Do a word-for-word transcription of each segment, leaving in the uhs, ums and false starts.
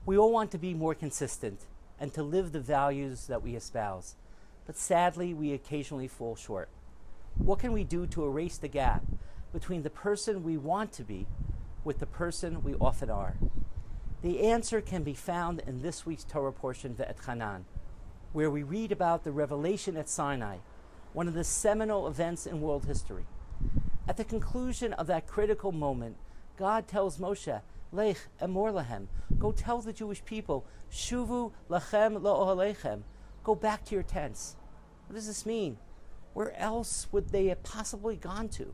We all want to be more consistent and to live the values that we espouse, but sadly we occasionally fall short. What can we do to erase the gap between the person we want to be with the person we often are? The answer can be found in this week's Torah portion, Ve'etchanan, where we read about the revelation at Sinai, one of the seminal events in world history. At the conclusion of that critical moment, God tells Moshe, Lech emor lahem, go tell the Jewish people, Shuvu lachem la'ohalechem, go back to your tents. What does this mean? Where else would they have possibly gone to?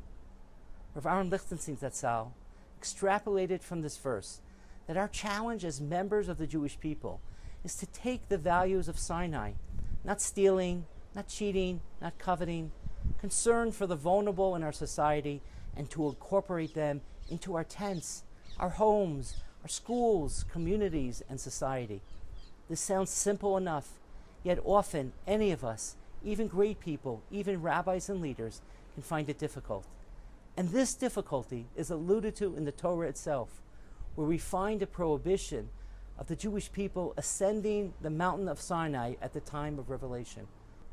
Rav Aaron Lichtenstein Zatzal extrapolated from this verse that our challenge as members of the Jewish people is to take the values of Sinai, not stealing, not cheating, not coveting, concern for the vulnerable in our society, and to incorporate them into our tents, our homes, our schools, communities, and society. This sounds simple enough, yet often any of us, even great people, even rabbis and leaders, can find it difficult. And this difficulty is alluded to in the Torah itself, where we find a prohibition of the Jewish people ascending the mountain of Sinai at the time of revelation.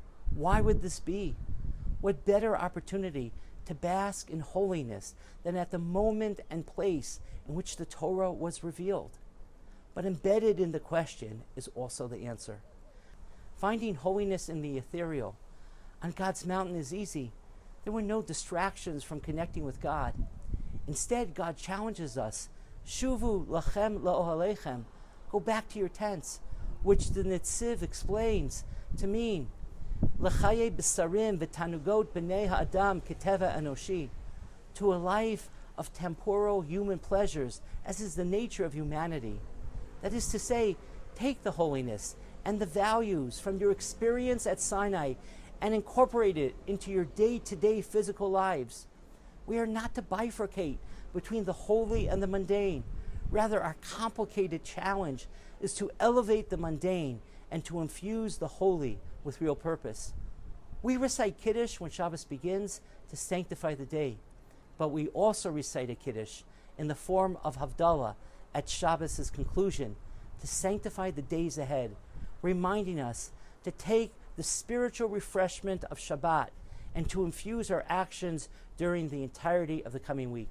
Why would this be? What better opportunity to bask in holiness than at the moment and place in which the Torah was revealed? But embedded in the question is also the answer. Finding holiness in the ethereal on God's mountain is easy. There were no distractions from connecting with God. Instead, God challenges us, Shuvu lachem la'ohalechem, go back to your tents, which the Netziv explains to mean L'chaye b'sarim v'tanugot b'nei ha'adam keteva anoshi, to a life of temporal human pleasures, as is the nature of humanity. That is to say, take the holiness and the values from your experience at Sinai and incorporate it into your day-to-day physical lives. We are not to bifurcate between the holy and the mundane. Rather, our complicated challenge is to elevate the mundane and to infuse the holy with real purpose. We recite Kiddush when Shabbos begins to sanctify the day, but we also recite a Kiddush in the form of Havdalah at Shabbos' conclusion to sanctify the days ahead, reminding us to take the spiritual refreshment of Shabbat and to infuse our actions during the entirety of the coming week.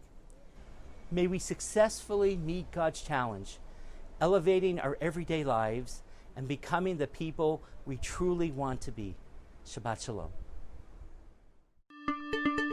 May we successfully meet God's challenge, elevating our everyday lives and becoming the people we truly want to be. Shabbat Shalom.